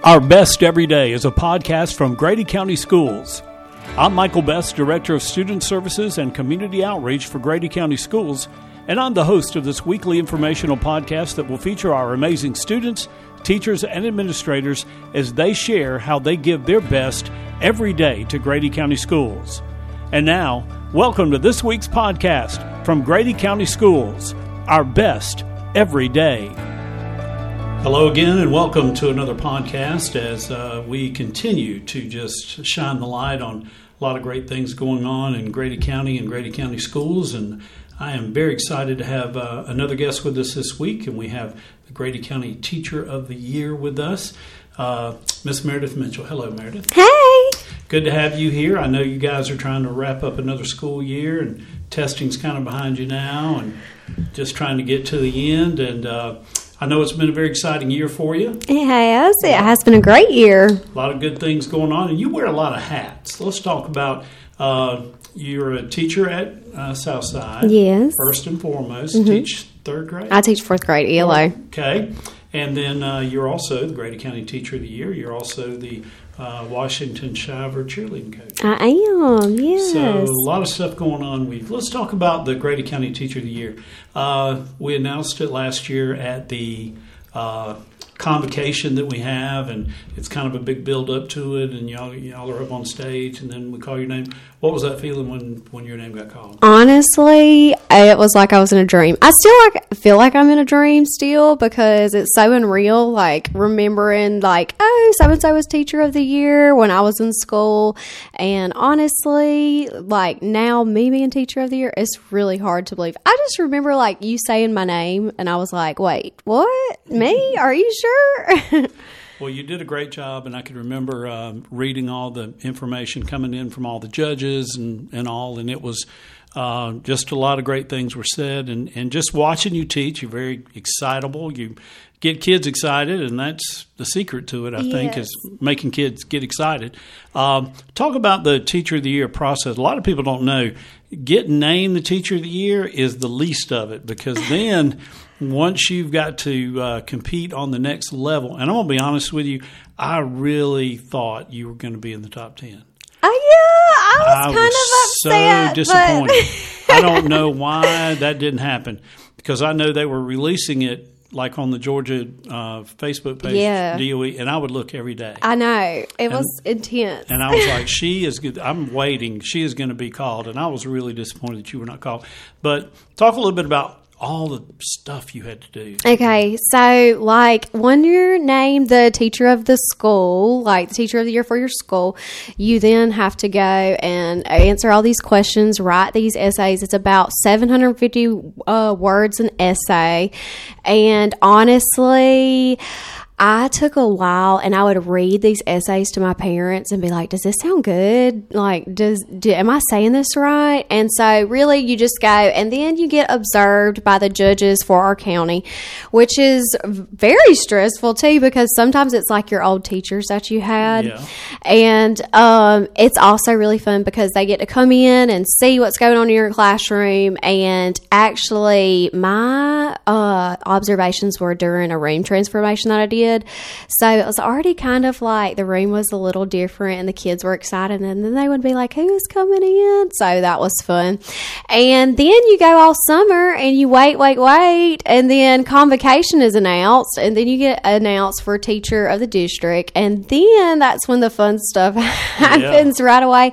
Our Best Every Day is a podcast from Grady County Schools. I'm Michael Best, Director of Student Services and Community Outreach for Grady County Schools, and I'm the host of this weekly informational podcast that will feature our amazing students, teachers, and administrators as they share how they give their best every day to Grady County Schools. And now, welcome to this week's podcast from Grady County Schools, Our Best Every Day. Hello again, and welcome to another podcast as we continue to just shine the light on a lot of great things going on in Grady County and Grady County Schools. And I am very excited to have another guest with us this week, and we have the Grady County Teacher of the Year with us, Miss Meredith Mitchell. Hello, Meredith. Hey! Good to have you here. I know you guys are trying to wrap up another school year, and testing's kind of behind you now, and just trying to get to the end. And I know it's been a very exciting year for you. It has. It has been a great year. A lot of good things going on, and you wear a lot of hats. Let's talk about you're a teacher at Southside. Yes. First and foremost, teach third grade? I teach fourth grade ELO. Okay. And then you're also the Grady County Teacher of the Year. You're also the Washington Shiver cheerleading coach. I am, yes. So a lot of stuff going on. Let's talk about the Grady County Teacher of the Year. We announced it last year at the convocation that we have, and it's kind of a big build up to it, and y'all are up on stage, and then we call your name. What was that feeling when your name got called? Honestly, it was like I was in a dream. I still feel like I'm in a dream still because it's so unreal, like remembering like, oh, so-and-so was Teacher of the Year when I was in school. And honestly, like now me being Teacher of the Year, it's really hard to believe. I just remember like you saying my name and I was like, wait, what? Me? Are you sure? Well, you did a great job, and I could remember reading all the information coming in from all the judges and all, and it was just a lot of great things were said. And just watching you teach, you're very excitable. You get kids excited, and that's the secret to it, I think, is making kids get excited. Talk about the Teacher of the Year process. A lot of people don't know. Getting named the Teacher of the Year is the least of it, because then once you've got to compete on the next level, and I'm going to be honest with you, I really thought you were going to be in the top 10. Oh, yeah, I was kind of upset. So disappointed. I don't know why that didn't happen, because I know they were releasing it like on the Georgia Facebook page, DOE, and I would look every day. I know. It was intense. And I was like, she is good. I'm waiting. She is going to be called. And I was really disappointed that you were not called. But talk a little bit about all the stuff you had to do. Okay, so like when you're named the teacher of the school, like the Teacher of the Year for your school, you then have to go and answer all these questions, write these essays. It's about 750 words an essay. And honestly, I took a while, and I would read these essays to my parents and be like, does this sound good? Like, am I saying this right? And so really you just go, and then you get observed by the judges for our county, which is very stressful too, because sometimes it's like your old teachers that you had. Yeah. And it's also really fun because they get to come in and see what's going on in your classroom. And actually my observations were during a room transformation that I did. So it was already kind of like the room was a little different and the kids were excited, and then they would be like, who is coming in? So that was fun. And then you go all summer and you wait, and then convocation is announced, and then you get announced for Teacher of the District, and then that's when the fun stuff happens right away.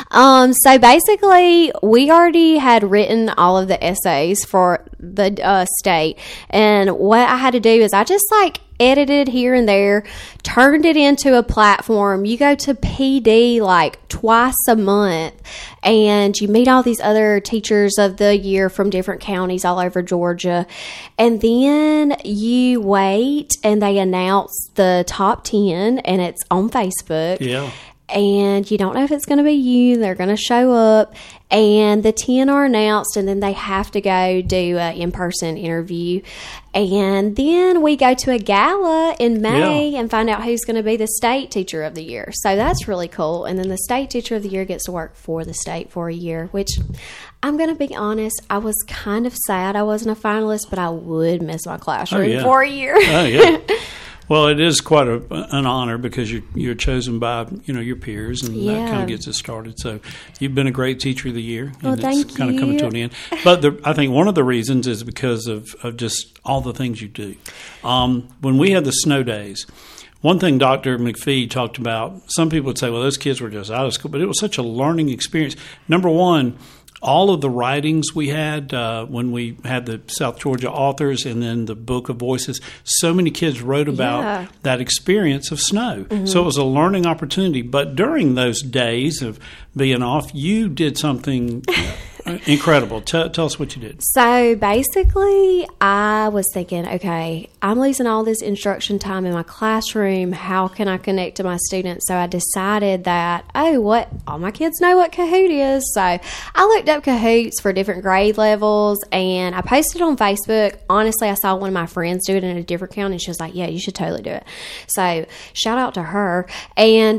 So basically we already had written all of the essays for the state, and what I had to do is I just like edited here and there, turned it into a platform. You go to PD like twice a month, and you meet all these other teachers of the year from different counties all over Georgia, and then you wait and they announce the top 10, and it's on Facebook. Yeah. And you don't know if it's going to be you. They're going to show up, and the 10 are announced, and then they have to go do an in-person interview. And then we go to a gala in May and find out who's going to be the state Teacher of the Year. So that's really cool. And then the state Teacher of the Year gets to work for the state for a year, which I'm going to be honest, I was kind of sad I wasn't a finalist, but I would miss my classroom for a year. Oh, yeah. Well, it is quite an honor because you're chosen by your peers, and that kind of gets it started. So you've been a great teacher of the year, and it's kind of coming to an end. But I think one of the reasons is because of just all the things you do. When we had the snow days, one thing Dr. McPhee talked about, some people would say, well, those kids were just out of school, but it was such a learning experience. Number one, all of the writings we had when we had the South Georgia authors and then the Book of Voices, so many kids wrote about that experience of snow. Mm-hmm. So it was a learning opportunity. But during those days of being off, you did something incredible. Tell us what you did. So basically, I was thinking, okay, I'm losing all this instruction time in my classroom. How can I connect to my students? So I decided that, all my kids know what Kahoot is. So I looked up Kahoots for different grade levels, and I posted on Facebook. Honestly, I saw one of my friends do it in a different county, and she was like, yeah, you should totally do it. So shout out to her. And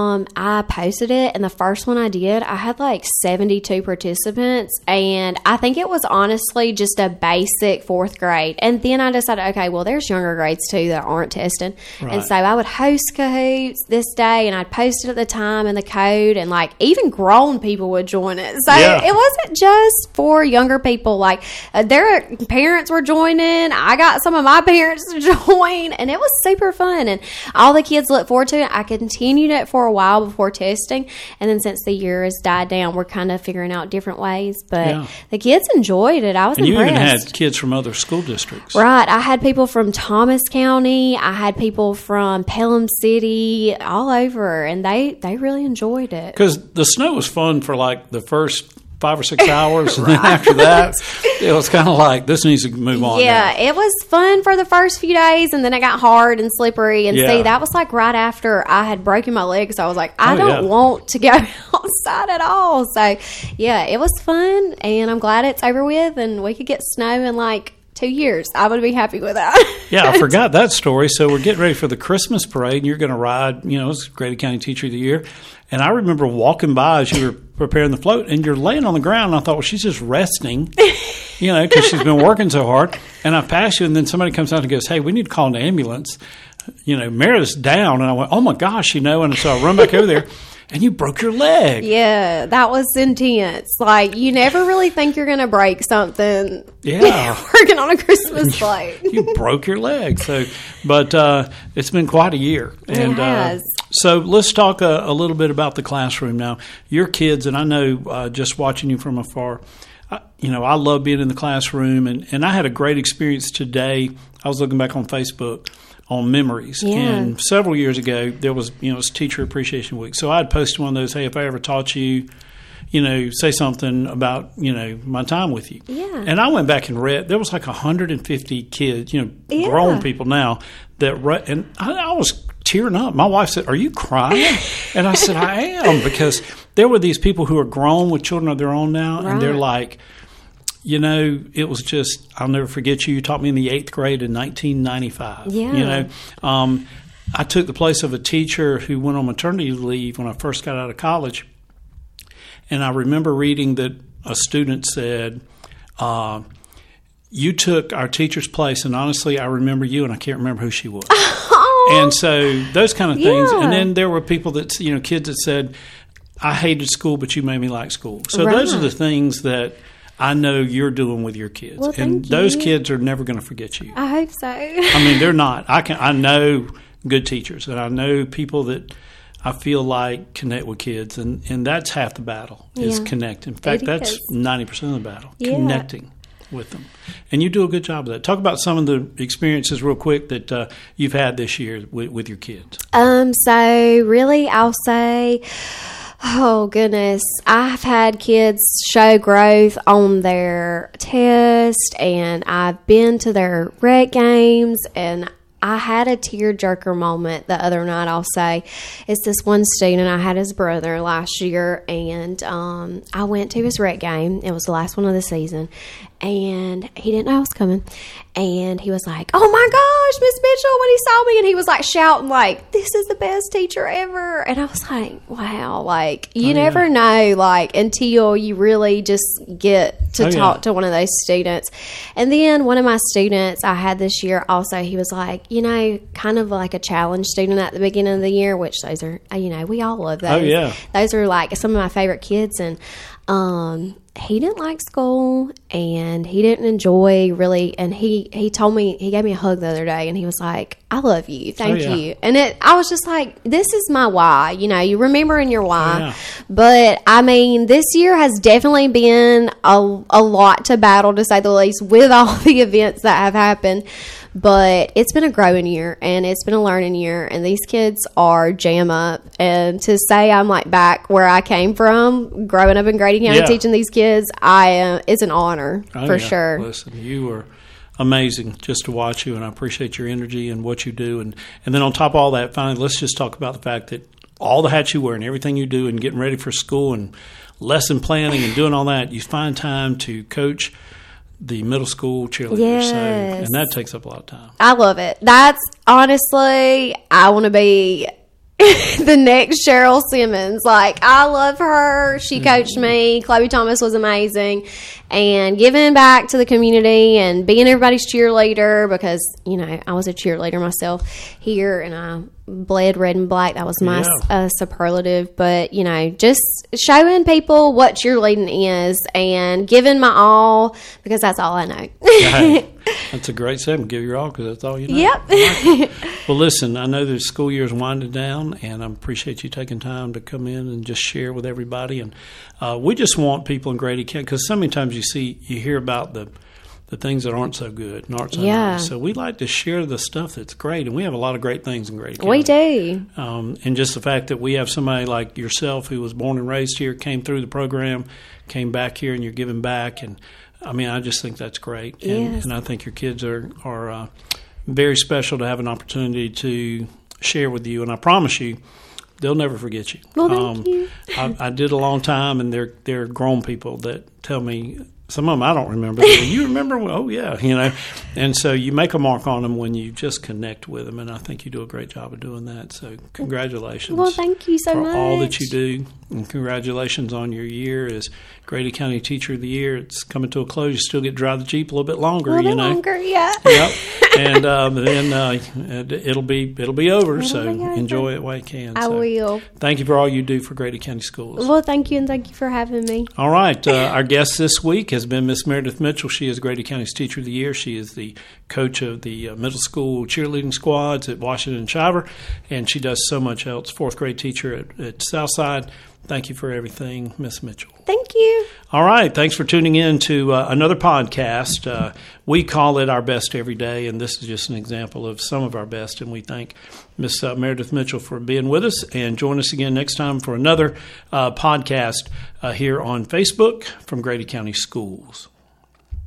I posted it, and the first one I did, I had like 72 participants. And I think it was honestly just a basic fourth grade. And then I decided, okay, well, there's younger grades too that aren't testing. Right. And so I would host Kahoots this day, and I'd post it at the time and the code, and like even grown people would join it. So it wasn't just for younger people. Like their parents were joining. I got some of my parents to join, and it was super fun. And all the kids look forward to it. I continued it for a while before testing. And then since the year has died down, we're kind of figuring out different ways. But the kids enjoyed it. I was impressed. And you even had kids from other school districts. Right. I had people from Thomas County. I had people from Pelham City, all over. And they really enjoyed it. Because the snow was fun for like the first 5 or 6 hours. And then after that, it was kind of like, this needs to move on. Yeah, now. It was fun for the first few days, and then it got hard and slippery. And see, that was like right after I had broken my leg. So I was like, I don't want to go outside at all. So, yeah, it was fun, and I'm glad it's over with, and we could get snow in like 2 years. I would be happy with that. Yeah, I forgot that story. So we're getting ready for the Christmas parade, and you're going to ride, it's Grady County Teacher of the Year. And I remember walking by as you were preparing the float, and you're laying on the ground, and I thought, well, she's just resting, because she's been working so hard. And I passed you, and then somebody comes out and goes, hey, we need to call an ambulance. Meredith's down. And I went, oh, my gosh, and so I run back over there. And you broke your leg. Yeah, that was intense. Like, you never really think you're going to break something. Yeah. Working on a Christmas float. You broke your leg. But it's been quite a year. And, it has. So let's talk a little bit about the classroom now. Your kids, and I know just watching you from afar, I love being in the classroom. And I had a great experience today. I was looking back on Facebook on memories. Yeah. And several years ago, there was, it was Teacher Appreciation Week. So I'd posted one of those, hey, if I ever taught you, say something about, my time with you. Yeah. And I went back and read, there was like 150 kids, grown people now that read, and I was tearing up. My wife said, are you crying? And I said, I am, because there were these people who are grown with children of their own now, and they're like, it was just, I'll never forget you. You taught me in the 8th grade in 1995. Yeah. I took the place of a teacher who went on maternity leave when I first got out of college. And I remember reading that a student said, you took our teacher's place, and honestly, I remember you, and I can't remember who she was. And so those kind of things. And then there were people that, kids that said, I hated school, but you made me like school. So those are the things that I know you're doing with your kids. Well, and those kids are never going to forget you. I hope so. They're not. I know good teachers, and I know people that I feel like connect with kids, and that's half the battle is connecting. In fact, that's 90% of the battle, connecting with them. And you do a good job of that. Talk about some of the experiences real quick that you've had this year with your kids. So really, I'll say, oh, goodness. I've had kids show growth on their test, and I've been to their rec games, and I had a tearjerker moment the other night, I'll say. It's this one student. I had his brother last year, and I went to his rec game. It was the last one of the season, and he didn't know I was coming. And he was like, oh, my gosh, Miss Mitchell," when he saw me, and he was like shouting like, "This is the best teacher ever." And I was like, wow, like you never know, like until you really just get to talk to one of those students. And then one of my students I had this year also, he was like, kind of like a challenge student at the beginning of the year, which those are, we all love those. Oh, yeah. Those are like some of my favorite kids. And he didn't like school, and he didn't enjoy really. And he told me, he gave me a hug the other day, and he was like, "I love you, thank you." And I was just like, this is my why. You remember in your why. Yeah. But I mean, this year has definitely been a lot to battle, to say the least, with all the events that have happened. But it's been a growing year, and it's been a learning year, and these kids are jam up. And to say I'm like back where I came from, growing up in Grady County, teaching these kids, it's an honor for sure. Listen, you are amazing just to watch you, and I appreciate your energy and what you do. And then on top of all that, finally, let's just talk about the fact that all the hats you wear and everything you do and getting ready for school and lesson planning and doing all that, you find time to coach the middle school cheerleaders. Yes. And that takes up a lot of time. I love it. That's honestly, I want to be the next Cheryl Simmons. Like, I love her. She coached me. Chloe Thomas was amazing. And giving back to the community and being everybody's cheerleader, because, I was a cheerleader myself here, and I bled red and black. That was my superlative. But, just showing people what cheerleading is and giving my all, because that's all I know. Hey, that's a great statement. Give your all, because that's all you know. Yep. Well, listen, I know the school year is winding down, and I appreciate you taking time to come in and just share with everybody. And we just want people in Grady County, because so many times you hear about the things that aren't so good and aren't so nice. So we like to share the stuff that's great, and we have a lot of great things in Grady County. We do. And just the fact that we have somebody like yourself who was born and raised here, came through the program, came back here, and you're giving back. And, I mean, I just think that's great. And I think your kids are very special to have an opportunity to share with you. And I promise you, they'll never forget you. Well, thank you. I did a long time, and they're grown people that tell me, some of them I don't remember. You remember? Oh, yeah. And so you make a mark on them when you just connect with them, and I think you do a great job of doing that. So congratulations. Well, thank you so much. For all that you do, and congratulations on your year as Grady County Teacher of the Year. It's coming to a close. You still get to drive the Jeep a little bit longer, longer, yeah. Yep. And then it'll be over, enjoy it while you can. I will. Thank you for all you do for Grady County Schools. Well, thank you, and thank you for having me. All right. Our guest this week has been Miss Meredith Mitchell. She is Grady County's Teacher of the Year. She is the coach of the middle school cheerleading squads at Washington and Shiver, and she does so much else. Fourth grade teacher at Southside. Thank you for everything, Miss Mitchell. Thank you. All right. Thanks for tuning in to another podcast. We call it Our Best Every Day, and this is just an example of some of our best. And we thank Miss Meredith Mitchell for being with us. And join us again next time for another podcast here on Facebook from Grady County Schools.